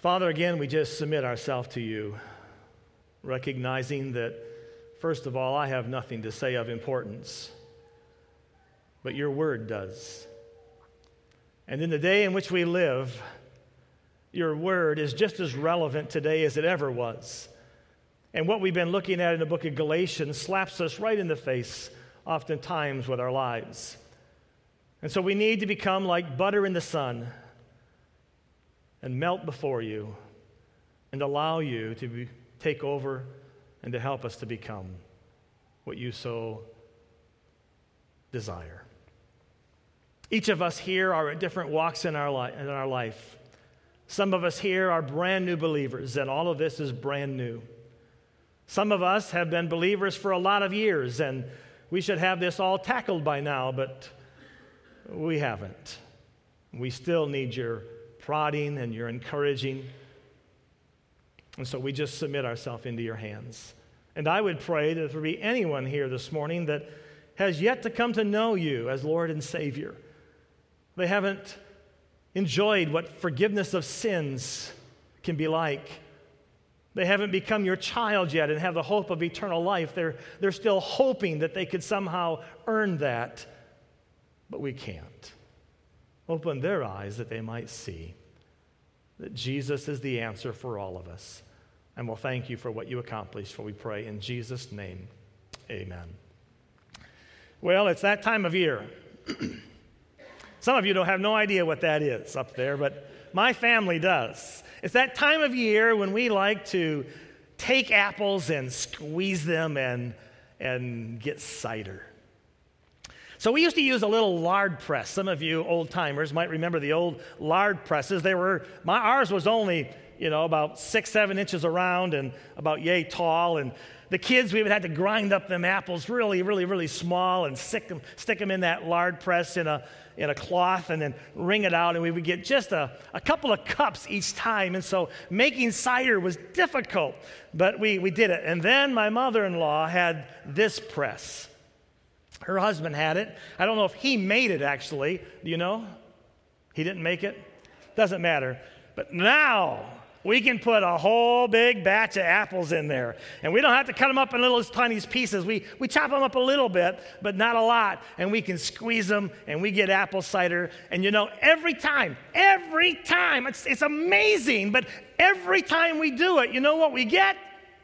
Father, again, we just submit ourselves to you, recognizing that, first of all, I have nothing to say of importance, but your word does. And in the day in which we live, your word is just as relevant today as it ever was. And what we've been looking at in the book of Galatians slaps us right in the face oftentimes with our lives. And so we need to become like butter in the sun and melt before you and allow you to take over and to help us to become what you so desire. Each of us here are at different walks in our life. Some of us here are brand new believers, and all of this is brand new. Some of us have been believers for a lot of years, and we should have this all tackled by now, but we haven't. We still need your prodding and your encouraging. And so we just submit ourselves into your hands. And I would pray that if there be anyone here this morning that has yet to come to know you as Lord and Savior, they haven't enjoyed what forgiveness of sins can be like. They haven't become your child yet and have the hope of eternal life. They're still hoping that they could somehow earn that, but we can't. Open their eyes that they might see that Jesus is the answer for all of us. And we'll thank you for what you accomplished, for we pray in Jesus' name, amen. Well, it's that time of year. Some of you don't have no idea what that is up there, but my family does. It's that time of year when we like to take apples and squeeze them and get cider. So we used to use a little lard press. Some of you old-timers might remember the old lard presses. Ours was only, about 6-7 inches around and about yay tall. And the kids, we would have to grind up them apples really, really, really small and stick them in that lard press in a cloth and then wring it out, and we would get just a couple of cups each time. And so making cider was difficult, but we did it. And then my mother-in-law had this press. Her husband had it. I don't know if he made it, actually. Do you know? He didn't make it? Doesn't matter. But now we can put a whole big batch of apples in there. And we don't have to cut them up in little tiny pieces. We chop them up a little bit, but not a lot. And we can squeeze them, and we get apple cider. And every time, it's amazing. But every time we do it, you know what we get?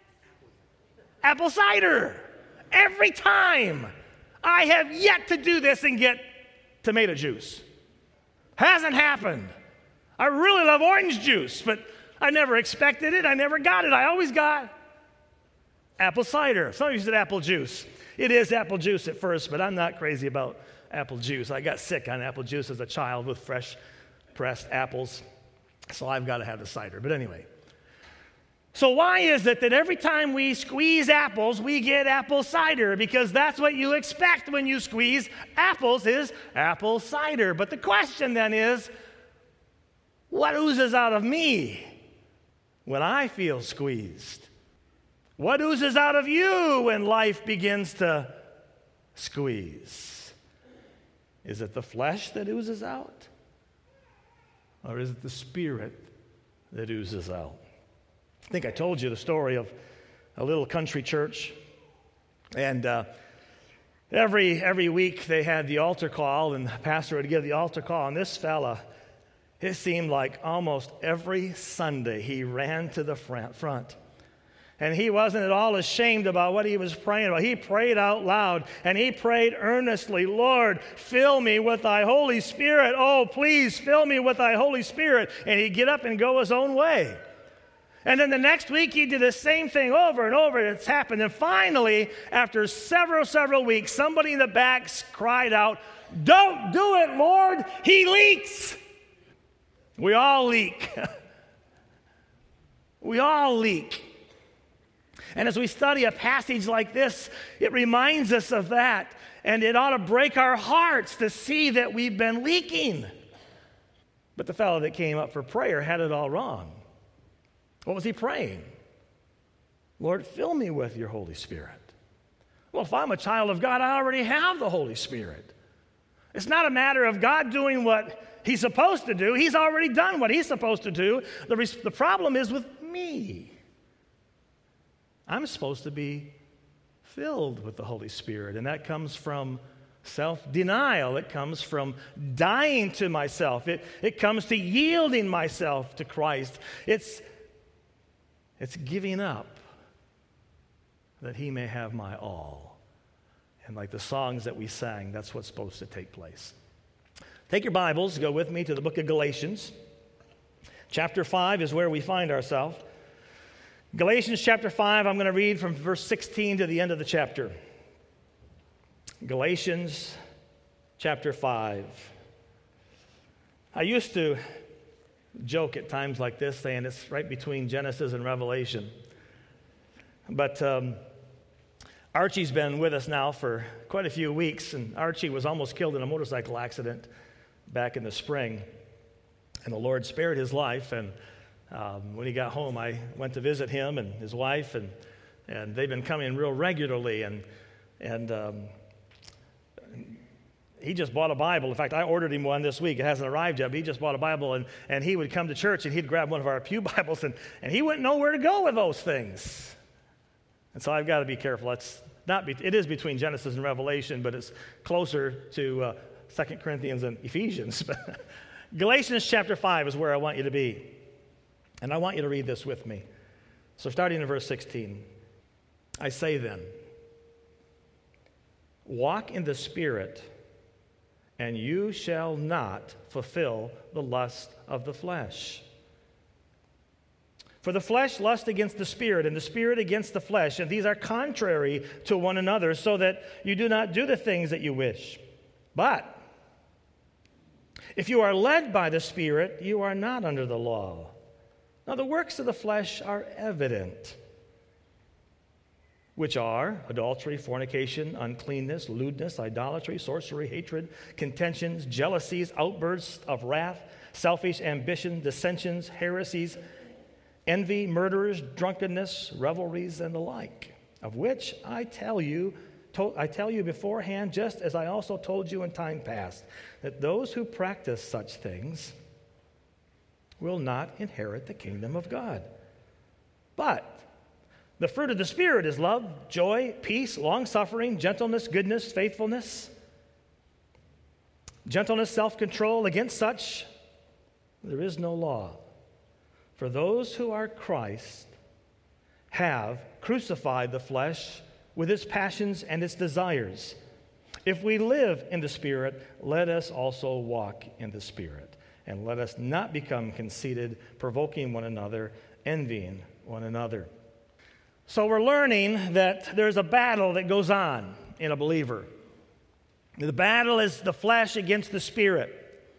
Apple cider. Every time. I have yet to do this and get tomato juice. Hasn't happened. I really love orange juice, but I never expected it. I never got it. I always got apple cider. Some of you said apple juice. It is apple juice at first, but I'm not crazy about apple juice. I got sick on apple juice as a child with fresh pressed apples, so I've got to have the cider. But anyway. So why is it that every time we squeeze apples, we get apple cider? Because that's what you expect when you squeeze apples is apple cider. But the question then is, what oozes out of me when I feel squeezed? What oozes out of you when life begins to squeeze? Is it the flesh that oozes out? Or is it the Spirit that oozes out? I think I told you the story of a little country church, and every week they had the altar call, and the pastor would give the altar call, and this fella, it seemed like almost every Sunday he ran to the front. And he wasn't at all ashamed about what he was praying about. He prayed out loud, and he prayed earnestly, Lord, fill me with thy Holy Spirit. Oh, please fill me with thy Holy Spirit. And he'd get up and go his own way. And then the next week, he did the same thing over and over. It's happened. And finally, after several weeks, somebody in the back cried out, don't do it, Lord. He leaks. We all leak. We all leak. And as we study a passage like this, it reminds us of that. And it ought to break our hearts to see that we've been leaking. But the fellow that came up for prayer had it all wrong. What was he praying? Lord, fill me with your Holy Spirit. Well, if I'm a child of God, I already have the Holy Spirit. It's not a matter of God doing what he's supposed to do. He's already done what he's supposed to do. The problem is with me. I'm supposed to be filled with the Holy Spirit, and that comes from self-denial. It comes from dying to myself. It comes to yielding myself to Christ. It's giving up that he may have my all. And like the songs that we sang, that's what's supposed to take place. Take your Bibles, go with me to the book of Galatians. Chapter 5 is where we find ourselves. Galatians chapter 5, I'm going to read from verse 16 to the end of the chapter. Galatians chapter 5. I used to joke at times like this, saying it's right between Genesis and Revelation. But Archie's been with us now for quite a few weeks, and Archie was almost killed in a motorcycle accident back in the spring. And the Lord spared his life, and when he got home, I went to visit him and his wife, and they've been coming real regularly, and he just bought a Bible. In fact, I ordered him one this week. It hasn't arrived yet, but he just bought a Bible, and he would come to church, and he'd grab one of our pew Bibles, and he wouldn't know where to go with those things. And so I've got to be careful. It is between Genesis and Revelation, but it's closer to 2 Corinthians and Ephesians. Galatians chapter 5 is where I want you to be. And I want you to read this with me. So starting in verse 16, I say then, walk in the Spirit, and you shall not fulfill the lust of the flesh. For the flesh lusts against the Spirit, and the Spirit against the flesh, and these are contrary to one another, so that you do not do the things that you wish. But if you are led by the Spirit, you are not under the law. Now the works of the flesh are evident, which are adultery, fornication, uncleanness, lewdness, idolatry, sorcery, hatred, contentions, jealousies, outbursts of wrath, selfish ambition, dissensions, heresies, envy, murders, drunkenness, revelries, and the like, of which I tell you beforehand, just as I also told you in time past, that those who practice such things will not inherit the kingdom of God. But the fruit of the Spirit is love, joy, peace, long-suffering, gentleness, goodness, faithfulness, self-control. Against such there is no law. For those who are Christ have crucified the flesh with its passions and its desires. If we live in the Spirit, let us also walk in the Spirit. And let us not become conceited, provoking one another, envying one another. So we're learning that there's a battle that goes on in a believer. The battle is the flesh against the Spirit.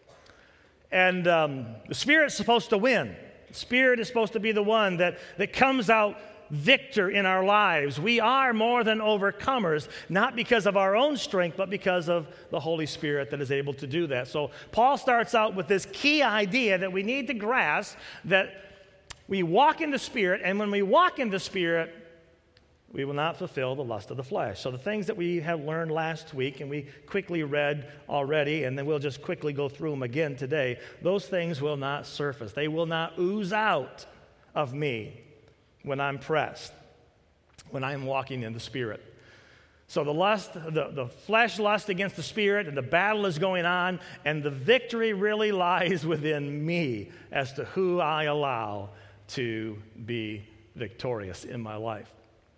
And the Spirit's supposed to win. The Spirit is supposed to be the one that comes out victor in our lives. We are more than overcomers, not because of our own strength, but because of the Holy Spirit that is able to do that. So Paul starts out with this key idea that we need to grasp, that we walk in the Spirit, and when we walk in the Spirit, we will not fulfill the lust of the flesh. So the things that we have learned last week, and we quickly read already, and then we'll just quickly go through them again today, those things will not surface. They will not ooze out of me when I'm pressed, when I'm walking in the Spirit. So the flesh lusts against the Spirit, and the battle is going on, and the victory really lies within me as to who I allow to be victorious in my life.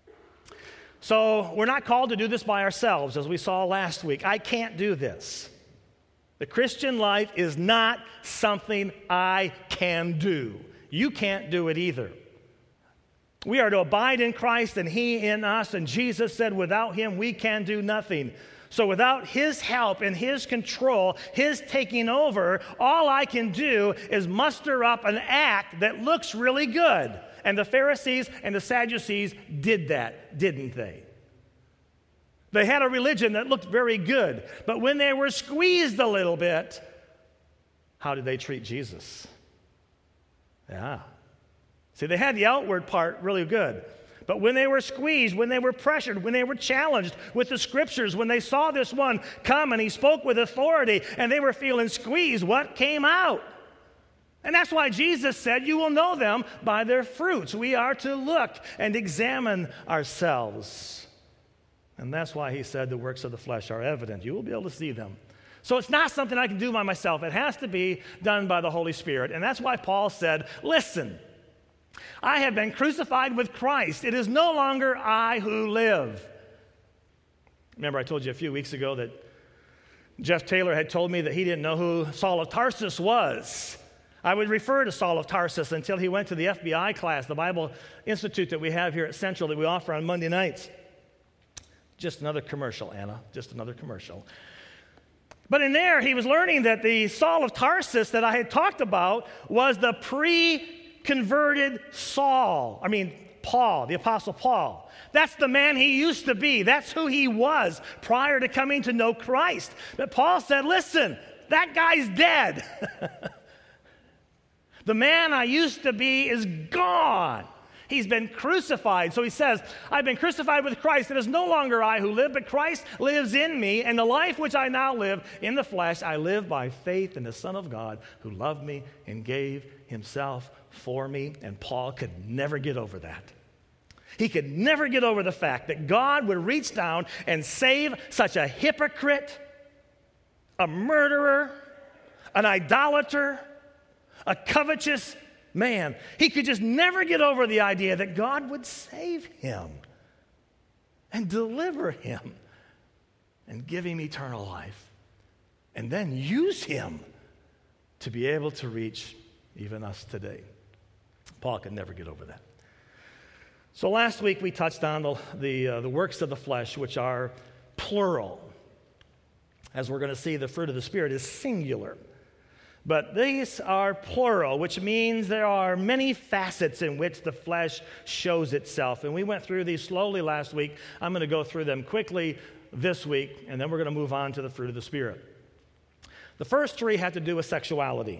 So we're not called to do this by ourselves, as we saw last week. I can't do this. The Christian life is not something I can do. You can't do it either. We are to abide in Christ and He in us, and Jesus said without Him we can do nothing. So without His help and His control, His taking over, all I can do is muster up an act that looks really good. And the Pharisees and the Sadducees did that, didn't they? They had a religion that looked very good, but when they were squeezed a little bit, how did they treat Jesus? Yeah. See, they had the outward part really good, But when they were squeezed, when they were pressured, when they were challenged with the scriptures, when they saw this one come and he spoke with authority and they were feeling squeezed, what came out? And that's why Jesus said, you will know them by their fruits. We are to look and examine ourselves. And that's why he said the works of the flesh are evident. You will be able to see them. So it's not something I can do by myself. It has to be done by the Holy Spirit. And that's why Paul said, listen, I have been crucified with Christ. It is no longer I who live. Remember I told you a few weeks ago that Jeff Taylor had told me that he didn't know who Saul of Tarsus was. I would refer to Saul of Tarsus until he went to the FBI class, the Bible Institute that we have here at Central that we offer on Monday nights. Just another commercial, Anna, just another commercial. But in there, he was learning that the Saul of Tarsus that I had talked about was the pre-converted Paul, the Apostle Paul. That's the man he used to be. That's who he was prior to coming to know Christ. But Paul said, listen, that guy's dead. The man I used to be is gone. He's been crucified. So he says, I've been crucified with Christ. It is no longer I who live, but Christ lives in me. And the life which I now live in the flesh, I live by faith in the Son of God who loved me and gave himself for me. And Paul could never get over that. He could never get over the fact that God would reach down and save such a hypocrite, a murderer, an idolater, a covetous man. He could just never get over the idea that God would save him and deliver him and give him eternal life and then use him to be able to reach even us today. Paul could never get over that. So last week we touched on the works of the flesh, which are plural. As we're going to see, the fruit of the Spirit is singular. But these are plural, which means there are many facets in which the flesh shows itself. And we went through these slowly last week. I'm going to go through them quickly this week, and then we're going to move on to the fruit of the Spirit. The first three have to do with sexuality.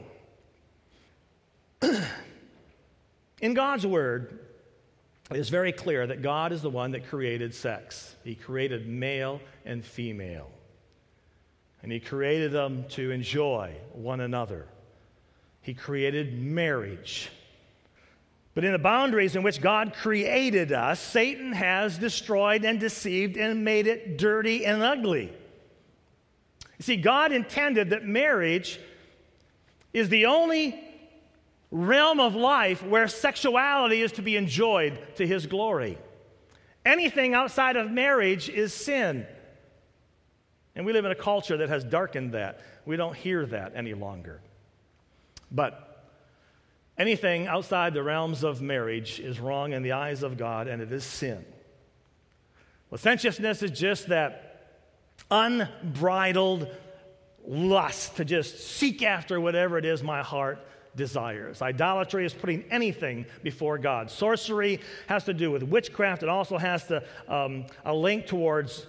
In God's Word, it is very clear that God is the one that created sex. He created male and female. And he created them to enjoy one another. He created marriage. But in the boundaries in which God created us, Satan has destroyed and deceived and made it dirty and ugly. You see, God intended that marriage is the only realm of life where sexuality is to be enjoyed to his glory. Anything outside of marriage is sin. And we live in a culture that has darkened that. We don't hear that any longer. But anything outside the realms of marriage is wrong in the eyes of God, and it is sin. Licentiousness is just that unbridled lust to just seek after whatever it is my heart desires. Idolatry is putting anything before God. Sorcery has to do with witchcraft. It also has a link towards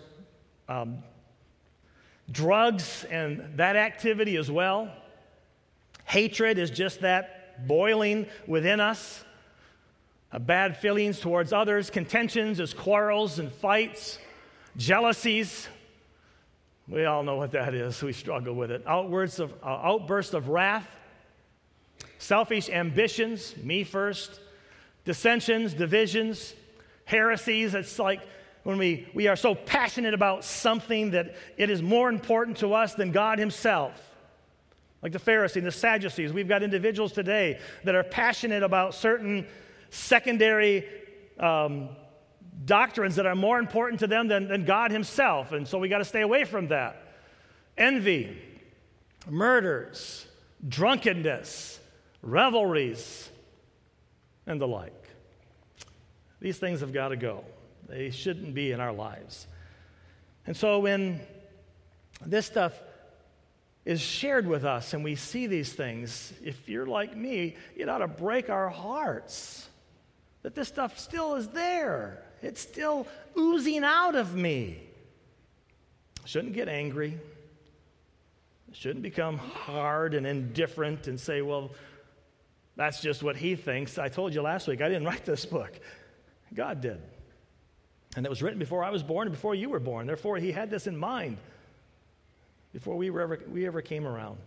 drugs and that activity as well. Hatred is just that boiling within us. Bad feelings towards others. Contentions is quarrels and fights. Jealousies. We all know what that is. We struggle with it. Outbursts of wrath. Selfish ambitions. Me first. Dissensions, divisions, heresies. It's like when we are so passionate about something that it is more important to us than God himself. Like the Pharisees and the Sadducees. We've got individuals today that are passionate about certain secondary doctrines that are more important to them than God himself. And so we got to stay away from that. Envy, murders, drunkenness, revelries, and the like. These things have got to go. They shouldn't be in our lives. And so when this stuff is shared with us and we see these things, if you're like me, it ought to break our hearts that this stuff still is there. It's still oozing out of me. I shouldn't get angry. I shouldn't become hard and indifferent and say, well, that's just what he thinks. I told you last week, I didn't write this book. God did. And it was written before I was born and before you were born. Therefore, he had this in mind before we ever came around.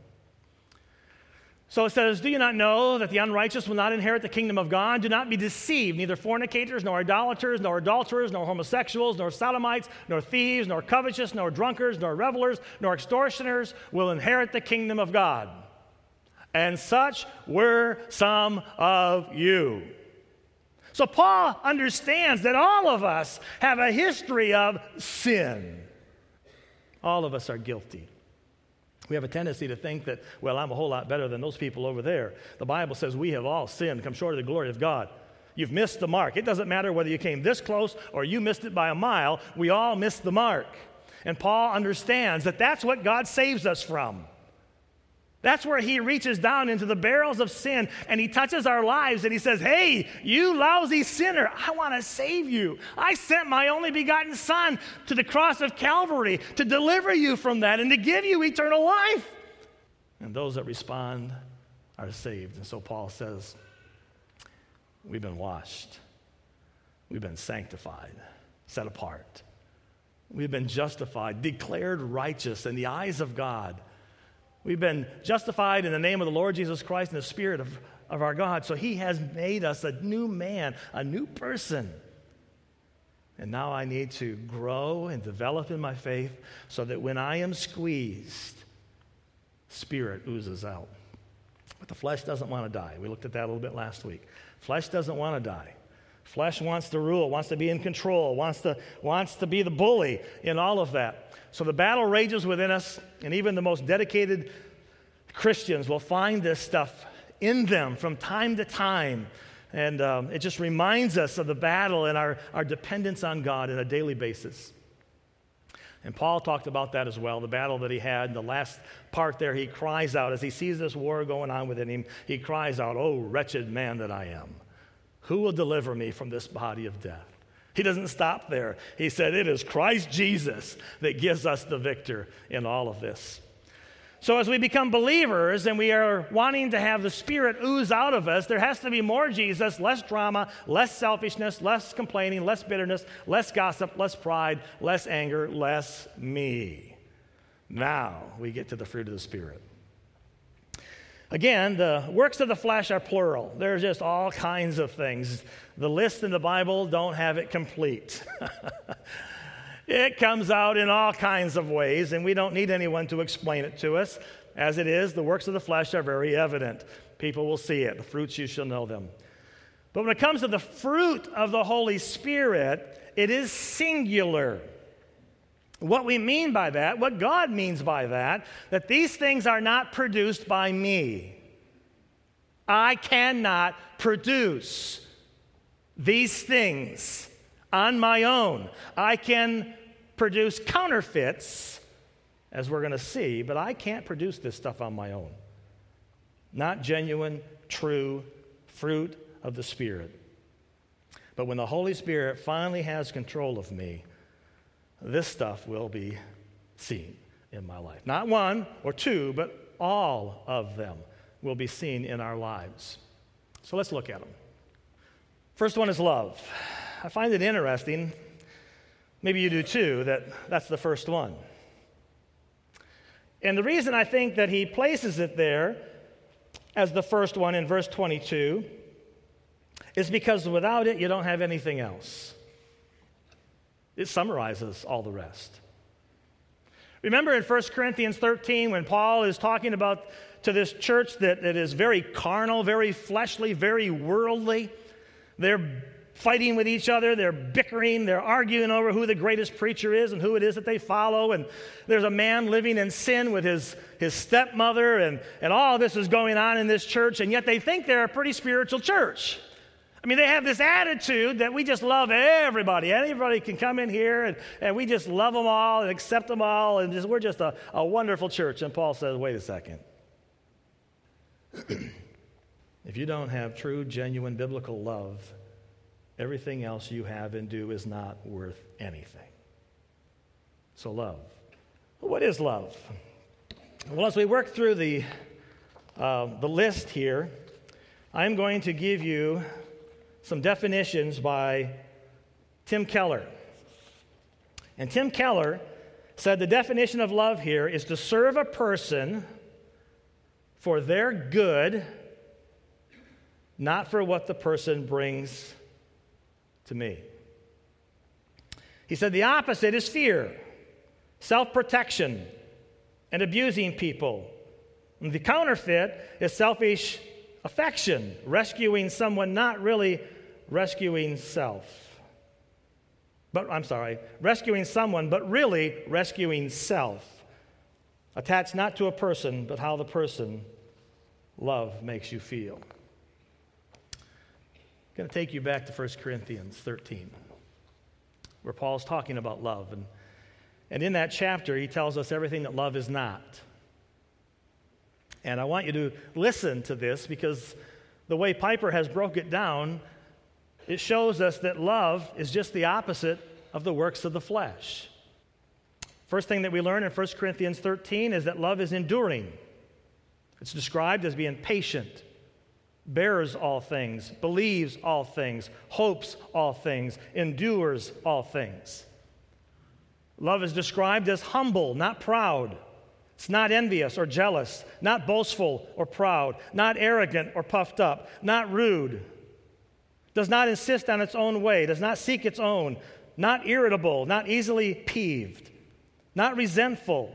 So it says, do you not know that the unrighteous will not inherit the kingdom of God? Do not be deceived. Neither fornicators, nor idolaters, nor adulterers, nor homosexuals, nor sodomites, nor thieves, nor covetous, nor drunkards, nor revelers, nor extortioners will inherit the kingdom of God. And such were some of you. So Paul understands that all of us have a history of sin. All of us are guilty. We have a tendency to think that, well, I'm a whole lot better than those people over there. The Bible says we have all sinned, come short of the glory of God. You've missed the mark. It doesn't matter whether you came this close or you missed it by a mile. We all missed the mark. And Paul understands that that's what God saves us from. That's where he reaches down into the barrels of sin and he touches our lives and he says, hey, you lousy sinner, I want to save you. I sent my only begotten Son to the cross of Calvary to deliver you from that and to give you eternal life. And those that respond are saved. And so Paul says, we've been washed. We've been sanctified, set apart. We've been justified, declared righteous in the eyes of God. We've been justified in the name of the Lord Jesus Christ and the Spirit of our God. So he has made us a new man, a new person. And now I need to grow and develop in my faith so that when I am squeezed, Spirit oozes out. But the flesh doesn't want to die. We looked at that a little bit last week. Flesh doesn't want to die. Flesh wants to rule, wants to be in control, wants to be the bully in all of that. So the battle rages within us, and even the most dedicated Christians will find this stuff in them from time to time. And it just reminds us of the battle and our dependence on God on a daily basis. And Paul talked about that as well, the battle that he had. The last part there, he cries out, as he sees this war going on within him, he cries out, "Oh, wretched man that I am, who will deliver me from this body of death?" He doesn't stop there. He said, it is Christ Jesus that gives us the victor in all of this. So as we become believers and we are wanting to have the Spirit ooze out of us, there has to be more Jesus, less drama, less selfishness, less complaining, less bitterness, less gossip, less pride, less anger, less me. Now we get to the fruit of the Spirit. Again, the works of the flesh are plural. There's just all kinds of things. The list in the Bible don't have it complete. It comes out in all kinds of ways, and we don't need anyone to explain it to us. As it is, the works of the flesh are very evident. People will see it. The fruits, you shall know them. But when it comes to the fruit of the Holy Spirit, it is singular. What we mean by that, what God means by that these things are not produced by me. I cannot produce these things on my own. I can produce counterfeits, as we're going to see, but I can't produce this stuff on my own. Not genuine, true fruit of the Spirit. But when the Holy Spirit finally has control of me, this stuff will be seen in my life. Not one or two, but all of them will be seen in our lives. So let's look at them. First one is love. I find it interesting, maybe you do too, that's the first one. And the reason I think that he places it there as the first one in verse 22 is because without it, you don't have anything else. It summarizes all the rest. Remember in 1 Corinthians 13 when Paul is talking about to this church that is very carnal, very fleshly, very worldly. They're fighting with each other, they're bickering, they're arguing over who the greatest preacher is and who it is that they follow. And there's a man living in sin with his stepmother, and all this is going on in this church, and yet they think they're a pretty spiritual church. I mean, they have this attitude that we just love everybody. Anybody can come in here, and we just love them all and accept them all, and we're just a wonderful church. And Paul says, wait a second. If you don't have true, genuine, biblical love, everything else you have and do is not worth anything. So love. What is love? Well, as we work through the list here, I'm going to give you some definitions by Tim Keller. And Tim Keller said the definition of love here is to serve a person for their good, not for what the person brings to me. He said the opposite is fear, self-protection, and abusing people. And the counterfeit is selfish affection, rescuing someone, not really rescuing self. Rescuing someone, but really rescuing self. Attached not to a person, but how the person love makes you feel. I'm going to take you back to 1 Corinthians 13, where Paul's talking about love. And in that chapter, he tells us everything that love is not. And I want you to listen to this, because the way Piper has broke it down, it shows us that love is just the opposite of the works of the flesh. First thing that we learn in 1 Corinthians 13 is that love is enduring. It's described as being patient, bears all things, believes all things, hopes all things, endures all things. Love is described as humble, not proud. It's not envious or jealous, not boastful or proud, not arrogant or puffed up, not rude, does not insist on its own way, does not seek its own, not irritable, not easily peeved, not resentful,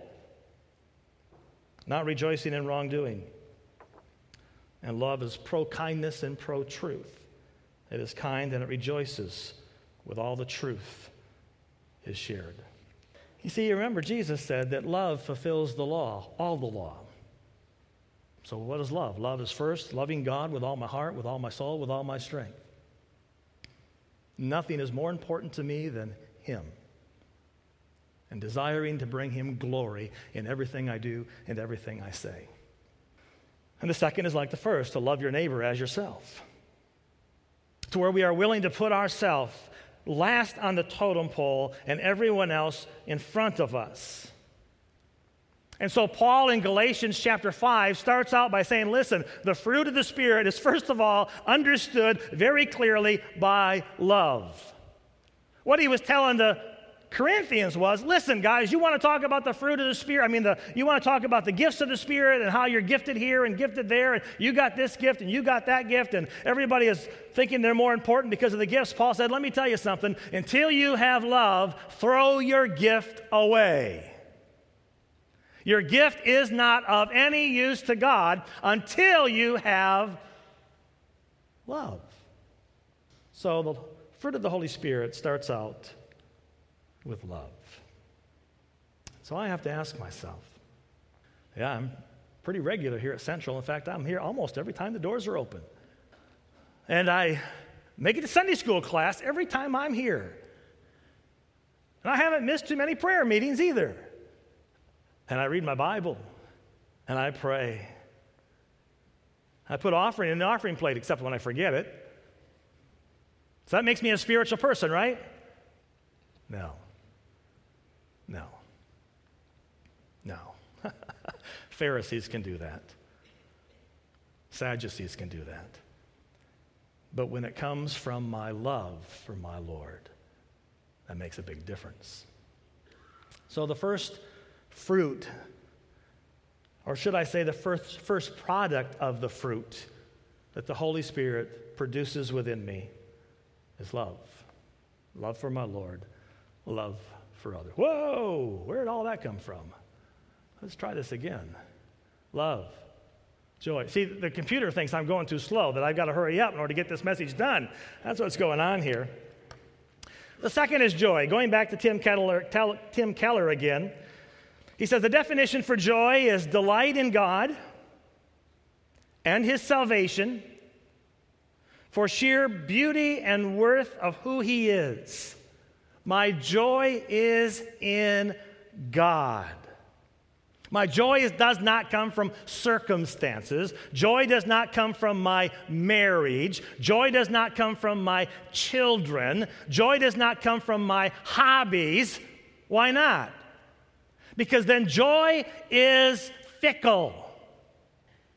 not rejoicing in wrongdoing. And love is pro-kindness and pro-truth. It is kind and it rejoices with all the truth is shared. You see, you remember Jesus said that love fulfills the law, all the law. So what is love? Love is first loving God with all my heart, with all my soul, with all my strength. Nothing is more important to me than Him, and desiring to bring Him glory in everything I do and everything I say. And the second is like the first, to love your neighbor as yourself, to where we are willing to put ourselves last on the totem pole and everyone else in front of us. And so Paul in Galatians chapter 5 starts out by saying, listen, the fruit of the Spirit is first of all understood very clearly by love. What he was telling the Corinthians was, listen, guys, you want to talk about the fruit of the Spirit? You want to talk about the gifts of the Spirit and how you're gifted here and gifted there, and you got this gift and you got that gift, and everybody is thinking they're more important because of the gifts. Paul said, let me tell you something. Until you have love, throw your gift away. Your gift is not of any use to God until you have love. So the fruit of the Holy Spirit starts out with love. So I have to ask myself, I'm pretty regular here at Central. In fact, I'm here almost every time the doors are open. And I make it to Sunday school class every time I'm here. And I haven't missed too many prayer meetings either. And I read my Bible, and I pray. I put offering in the offering plate, except when I forget it. So that makes me a spiritual person, right? No. Pharisees can do that. Sadducees can do that. But when it comes from my love for my Lord, that makes a big difference. So the first fruit, or should I say the first product of the fruit that the Holy Spirit produces within me is love. Love for my Lord, love for others. Whoa, where did all that come from? Let's try this again. Love, joy. See, the computer thinks I'm going too slow, that I've got to hurry up in order to get this message done. That's what's going on here. The second is joy. Going back to Tim Keller again, he says the definition for joy is delight in God and His salvation for sheer beauty and worth of who He is. My joy is in God. My joy does not come from circumstances. Joy does not come from my marriage. Joy does not come from my children. Joy does not come from my hobbies. Why not? Because then joy is fickle.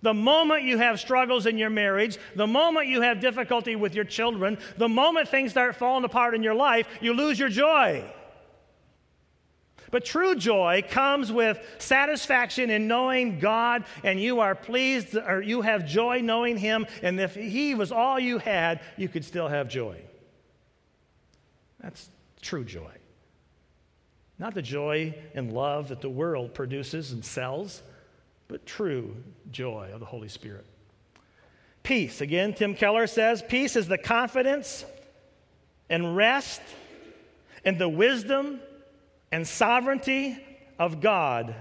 The moment you have struggles in your marriage, the moment you have difficulty with your children, the moment things start falling apart in your life, you lose your joy. But true joy comes with satisfaction in knowing God, and you are pleased, or you have joy knowing Him, and if He was all you had, you could still have joy. That's true joy. Not the joy and love that the world produces and sells, but true joy of the Holy Spirit. Peace. Again, Tim Keller says, peace is the confidence and rest and the wisdom and sovereignty of God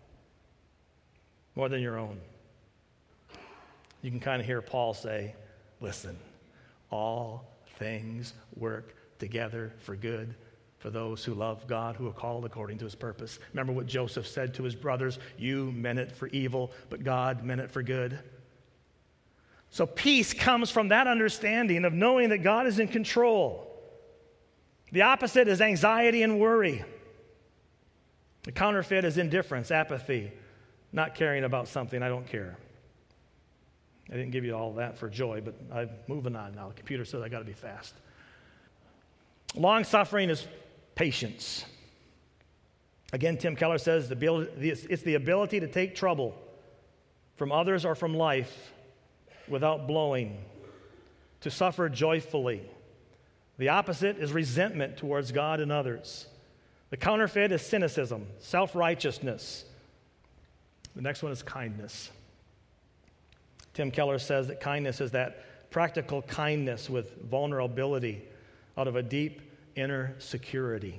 more than your own. You can kind of hear Paul say, listen, all things work together for good for those who love God, who are called according to His purpose. Remember what Joseph said to his brothers, you meant it for evil, but God meant it for good. So peace comes from that understanding of knowing that God is in control. The opposite is anxiety and worry. The counterfeit is indifference, apathy, not caring about something. I don't care. I didn't give you all that for joy, but I'm moving on now. The computer says I got to be fast. Long-suffering is patience. Again, Tim Keller says it's the ability to take trouble from others or from life without blowing, to suffer joyfully. The opposite is resentment towards God and others. The counterfeit is cynicism, self-righteousness. The next one is kindness. Tim Keller says that kindness is that practical kindness with vulnerability out of a deep inner security.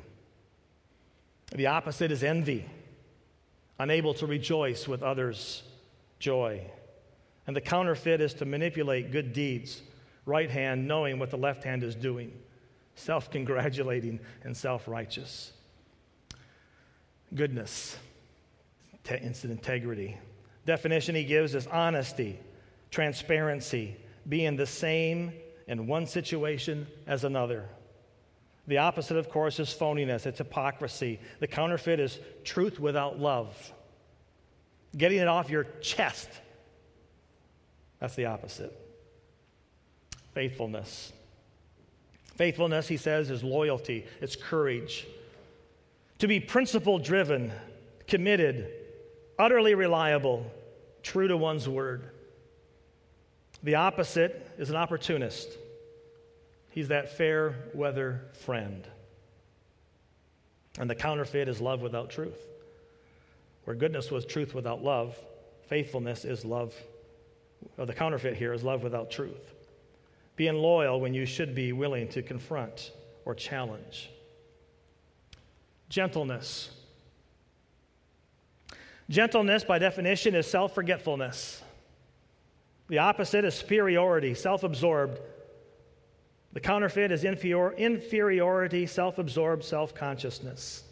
The opposite is envy, unable to rejoice with others' joy. And the counterfeit is to manipulate good deeds, right hand knowing what the left hand is doing, self-congratulating and self-righteous. Goodness, integrity. Definition he gives is honesty, transparency, being the same in one situation as another. The opposite, of course, is phoniness. It's hypocrisy. The counterfeit is truth without love. Getting it off your chest. That's the opposite. Faithfulness. Faithfulness, he says, is loyalty. It's courage. To be principle-driven, committed, utterly reliable, true to one's word. The opposite is an opportunist. He's that fair weather friend. And the counterfeit is love without truth. Where goodness was truth without love, faithfulness is love, or the counterfeit here is love without truth. Being loyal when you should be willing to confront or challenge. Gentleness. Gentleness, by definition, is self-forgetfulness. The opposite is superiority, self-absorbed. The counterfeit is inferiority, self-absorbed, self-consciousness.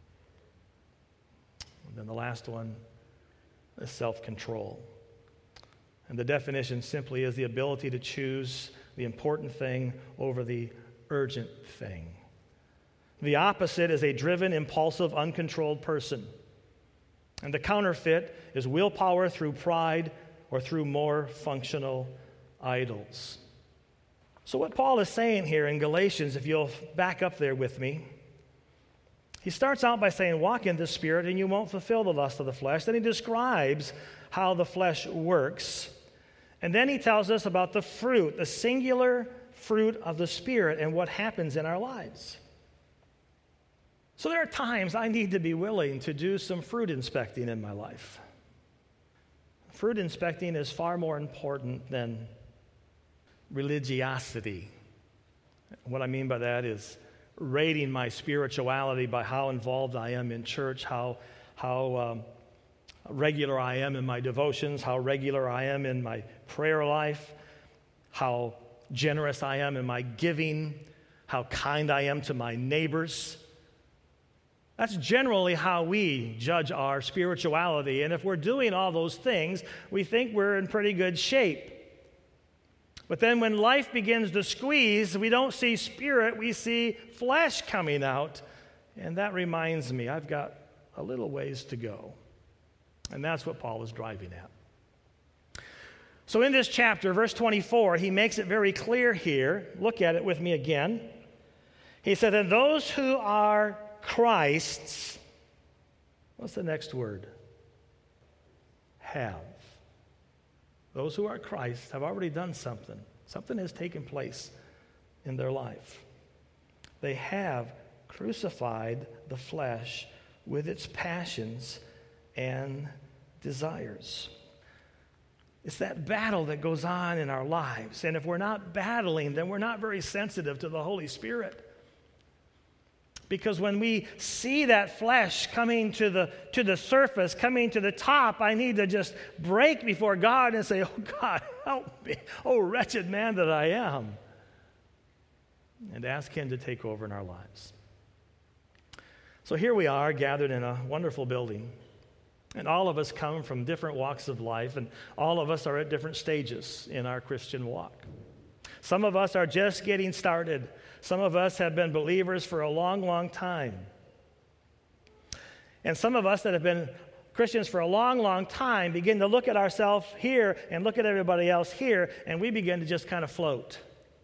And then the last one is self-control. And the definition simply is the ability to choose the important thing over the urgent thing. The opposite is a driven, impulsive, uncontrolled person. And the counterfeit is willpower through pride or through more functional idols. So what Paul is saying here in Galatians, if you'll back up there with me, he starts out by saying, walk in the Spirit and you won't fulfill the lust of the flesh. Then he describes how the flesh works. And then he tells us about the fruit, the singular fruit of the Spirit and what happens in our lives. So there are times I need to be willing to do some fruit inspecting in my life. Fruit inspecting is far more important than religiosity. What I mean by that is rating my spirituality by how involved I am in church, how regular I am in my devotions, how regular I am in my prayer life, how generous I am in my giving, how kind I am to my neighbors. That's generally how we judge our spirituality. And if we're doing all those things, we think we're in pretty good shape. But then when life begins to squeeze, we don't see spirit, we see flesh coming out. And that reminds me, I've got a little ways to go. And that's what Paul is driving at. So in this chapter, verse 24, he makes it very clear here. Look at it with me again. He said, and those who are Christ's, what's the next word? Have. Those who are Christ have already done something. Something has taken place in their life. They have crucified the flesh with its passions and desires. It's that battle that goes on in our lives. And if we're not battling, then we're not very sensitive to the Holy Spirit. Because when we see that flesh coming to the surface, coming to the top, I need to just break before God and say, oh, God, help me. Oh, wretched man that I am. And ask him to take over in our lives. So here we are, gathered in a wonderful building. And all of us come from different walks of life, and all of us are at different stages in our Christian walk. Some of us are just getting started. Some of us have been believers for a long, long time. And some of us that have been Christians for a long, long time begin to look at ourselves here and look at everybody else here, and we begin to just kind of float.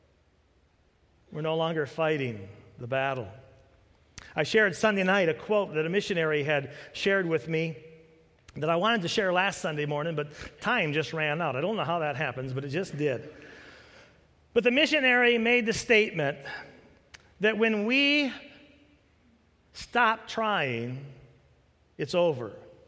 We're no longer fighting the battle. I shared Sunday night a quote that a missionary had shared with me that I wanted to share last Sunday morning, but time just ran out. I don't know how that happens, but it just did. But the missionary made the statement that when we stop trying, it's over.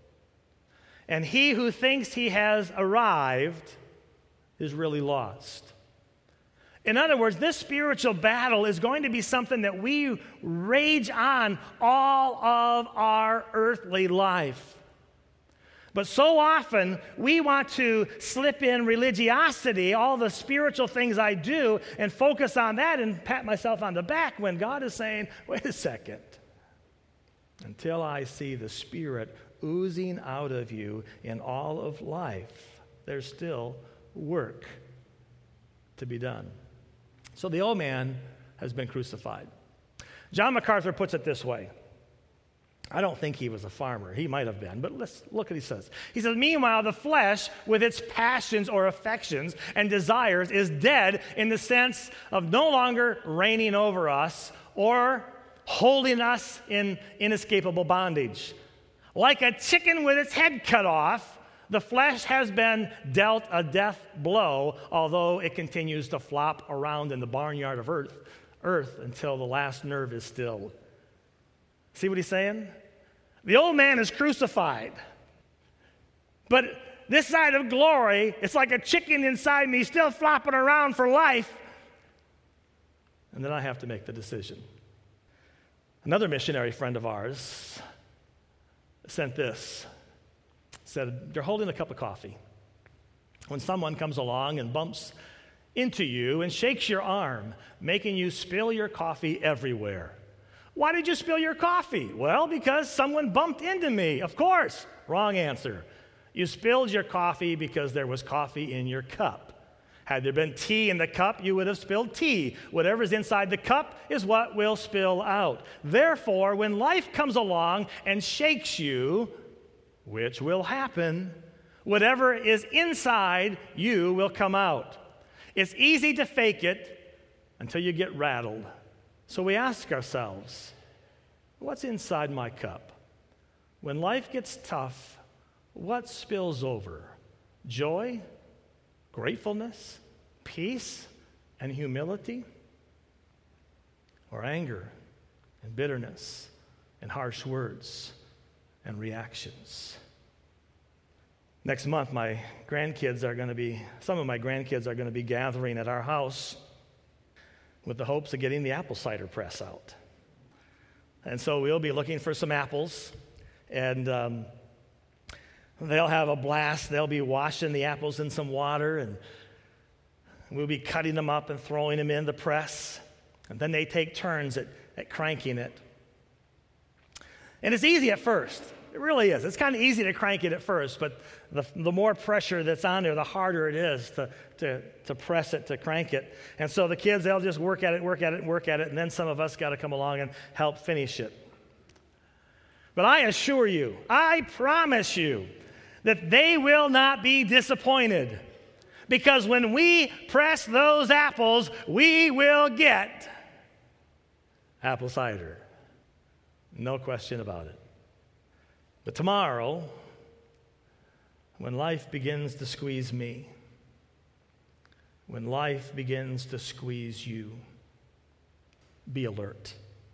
And he who thinks he has arrived is really lost. In other words, this spiritual battle is going to be something that we rage on all of our earthly life. But so often, we want to slip in religiosity, all the spiritual things I do, and focus on that and pat myself on the back when God is saying, wait a second. Until I see the Spirit oozing out of you in all of life, there's still work to be done. So the old man has been crucified. John MacArthur puts it this way. I don't think he was a farmer. He might have been, but let's look what he says. He says, meanwhile, the flesh with its passions or affections and desires is dead in the sense of no longer reigning over us or holding us in inescapable bondage. Like a chicken with its head cut off, the flesh has been dealt a death blow, although it continues to flop around in the barnyard of earth until the last nerve is stilled. See what he's saying? The old man is crucified. But this side of glory, it's like a chicken inside me still flopping around for life. And then I have to make the decision. Another missionary friend of ours sent this. Said, you're holding a cup of coffee. When someone comes along and bumps into you and shakes your arm, making you spill your coffee everywhere. Why did you spill your coffee? Well, because someone bumped into me. Of course. Wrong answer. You spilled your coffee because there was coffee in your cup. Had there been tea in the cup, you would have spilled tea. Whatever's inside the cup is what will spill out. Therefore, when life comes along and shakes you, which will happen, whatever is inside you will come out. It's easy to fake it until you get rattled. So we ask ourselves, what's inside my cup? When life gets tough, what spills over? Joy, gratefulness, peace, and humility? Or anger and bitterness and harsh words and reactions? Next month, some of my grandkids are going to be gathering at our house with the hopes of getting the apple cider press out. And so we'll be looking for some apples, and they'll have a blast. They'll be washing the apples in some water, and we'll be cutting them up and throwing them in the press. And then they take turns at cranking it. And it's easy at first. It really is. It's kind of easy to crank it at first, but the more pressure that's on there, the harder it is to press it, to crank it. And so the kids, they'll just work at it, and then some of us got to come along and help finish it. But I assure you, I promise you, that they will not be disappointed. Because when we press those apples, we will get apple cider. No question about it. But tomorrow, when life begins to squeeze me, when life begins to squeeze you, be alert.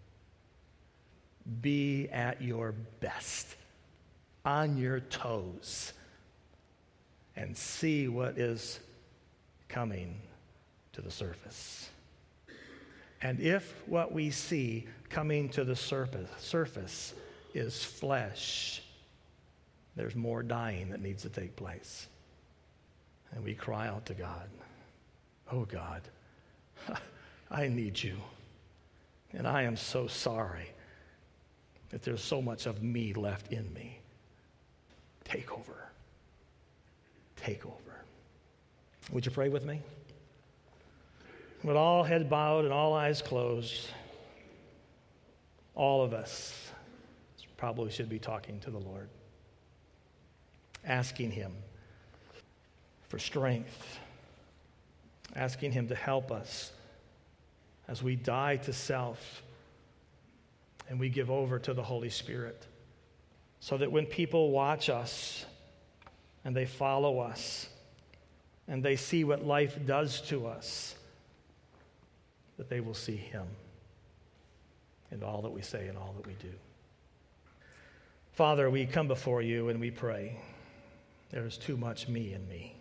Be at your best, on your toes, and see what is coming to the surface. And if what we see coming to the surface is flesh, there's more dying that needs to take place. And we cry out to God, oh God, I need you. And I am so sorry that there's so much of me left in me. Take over. Take over. Would you pray with me? With all heads bowed and all eyes closed, all of us probably should be talking to the Lord, asking Him for strength, asking Him to help us as we die to self and we give over to the Holy Spirit, so that when people watch us and they follow us and they see what life does to us, that they will see Him in all that we say and all that we do. Father, we come before you and we pray. There is too much me in me.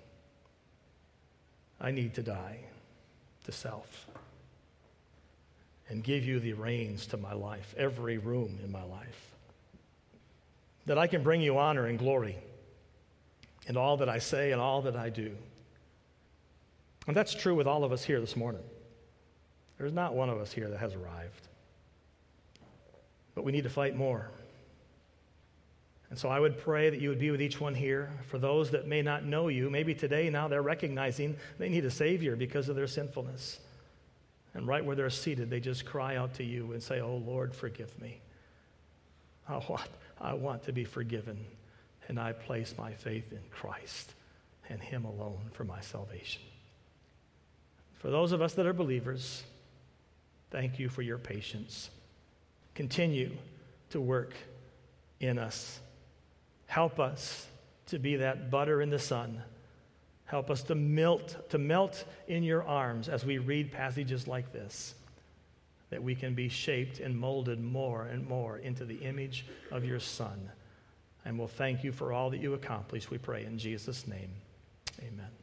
I need to die to self and give you the reins to my life, every room in my life, that I can bring you honor and glory in all that I say and all that I do. And that's true with all of us here this morning. There's not one of us here that has arrived. But we need to fight more. And so I would pray that you would be with each one here. For those that may not know you, maybe today now they're recognizing they need a Savior because of their sinfulness. And right where they're seated, they just cry out to you and say, oh, Lord, forgive me. I want to be forgiven. And I place my faith in Christ and Him alone for my salvation. For those of us that are believers, thank you for your patience. Continue to work in us. Help us to be that butter in the sun. Help us to melt in your arms as we read passages like this, that we can be shaped and molded more and more into the image of your Son. And we'll thank you for all that you accomplished, we pray in Jesus' name. Amen.